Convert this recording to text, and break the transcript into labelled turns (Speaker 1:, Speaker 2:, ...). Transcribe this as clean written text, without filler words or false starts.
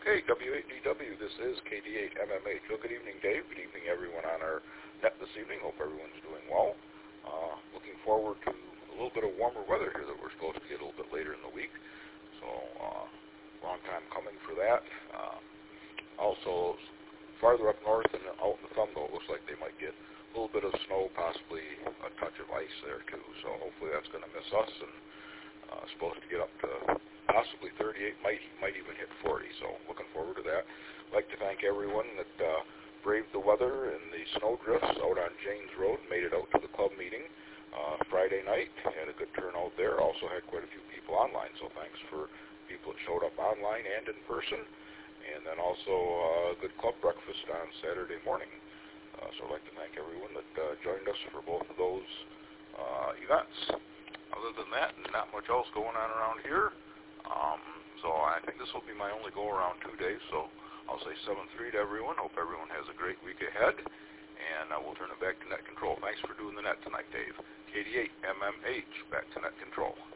Speaker 1: Okay, W8DW, this is KD8MMH. Well, good evening, Dave. Good evening, everyone on our net this evening. Hope everyone's doing well. Looking forward to a little bit of warmer weather here that we're supposed to get a little bit later in the week. So, long time coming for that. Also, farther up north and out in the thumb, though, it looks like they might get a little bit of snow, possibly a touch of ice there, too. So hopefully that's going to miss us, and supposed to get up to possibly 38, might even hit 40, so looking forward to that. I'd like to thank everyone that braved the weather and the snow drifts out on Janes Road, made it out to the club meeting Friday night. Had a good turnout there. Also had quite a few people online, so thanks for people that showed up online and in person. And then also a good club breakfast on Saturday morning. So I'd like to thank everyone that joined us for both of those events. Other than that, not much else going on around here. So I think this will be my only go-around 2 days, so I'll say 7-3 to everyone. Hope everyone has a great week ahead, and we'll turn it back to Net Control. Thanks for doing the net tonight, Dave. KD8MMH, back to Net Control.